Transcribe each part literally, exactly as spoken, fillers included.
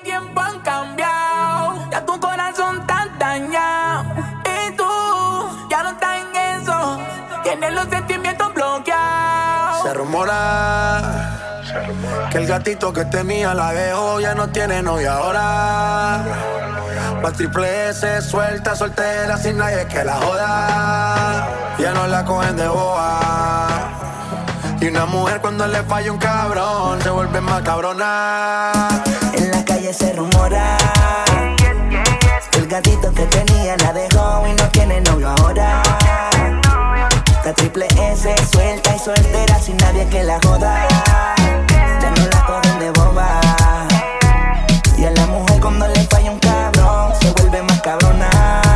tiempo han cambiado. Ya tu corazón está dañado. Y tú ya no estás en eso. Tienes los sentimientos bloqueados. Se rumora que el gatito que tenía la dejó, ya no tiene novia ahora. Pa' triple S suelta, soltera, sin nadie que la joda. Ya no la cogen de boba. Y una mujer cuando le falla un cabrón se vuelve más cabrona. En la calle se rumora que el gatito que tenía la dejó y no tiene novio ahora. La triple S suelta y soltera, sin nadie que la joda. Ya no la cogen de boba. Y a la mujer cuando le falla un cabrón se vuelve más cabrona.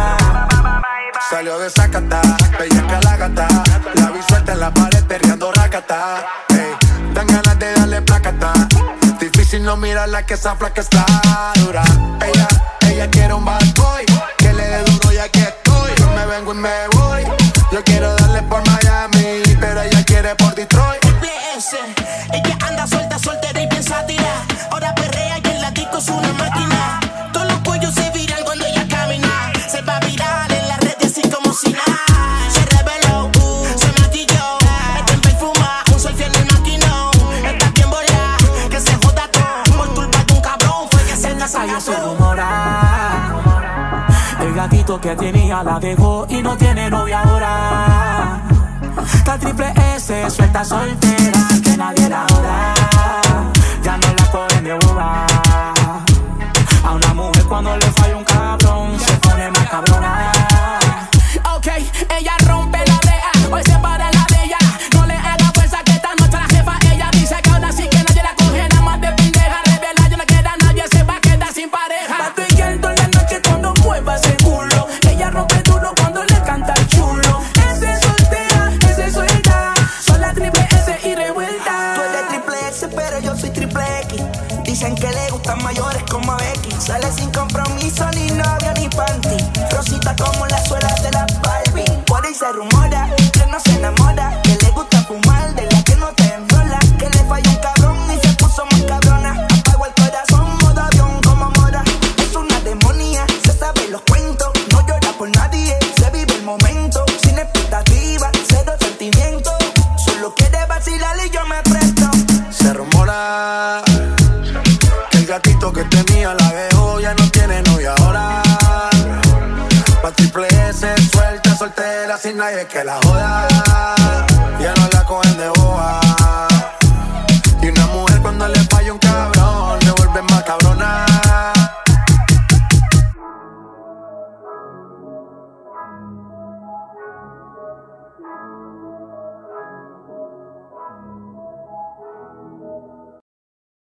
Salió de Zacatá, bellaca la gata. La vi suelta en la pared perreando racata. Ey, dan ganas de darle placata. Difícil no mirarla que esa flaca está dura. Ella, ella quiere un bad boy que le dé duro y aquí estoy. Yo me vengo y me voy. Yo quiero darle por Miami, pero ella quiere por Detroit. Triple S, ella anda suelta, soltera y bien sátira. Ahora perrea y el latico es una máquina. Todos los cuellos se viran cuando ella camina. Se va viral en las redes así como si nada. Se reveló, uh, se maquilló. Está en perfuma, un selfie en el maquinón. Está bien volada, que se joda todo. Por culpa de un cabrón fue que se Calle se rumora. El gatito que tenía la dejó y no tiene novia ahora. La triple S suelta soltera, que nadie la joda. Ya no la cogen de boba. A una mujer cuando le falla un cabrón se pone más cabrona. Ok, ella rompe la reja, hoy se para la de ella. No le haga fuerza que esta noche la jefa ella dice que ahora sí que nadie la coge, nada más de pendeja. Revela, ya no queda nadie, se va a quedar sin pareja. Pato y Kelton la noche cuando mueva ese culo. Ella rompe duro cuando le canta el chulo. Ese es soltera, ese es suelta. Son la triple S y revuelta. Tú eres triple S, pero yo soy triple X. Dicen que le gustan mayores como a Becky. Sale sin compromiso, ni novio, ni panty. Rosita como la suela de la Barbie. Por ahí se rumora que no se enamora. Que le gusta fumar, de la que no te enrola. Que le falló un cabrón y se puso más cabrona. Apagó el corazón, modo avión como mora. Es una demonia, se sabe los cuentos. No llora por nadie, se vive el momento. Sin expectativa, cero sentimiento. Solo quiere vacilar y yo me presto. Se rumora que el gatito que tenía la dejó, ya no tiene novia ahora. Pa' triple S suelta, soltera, sin nadie que la joda.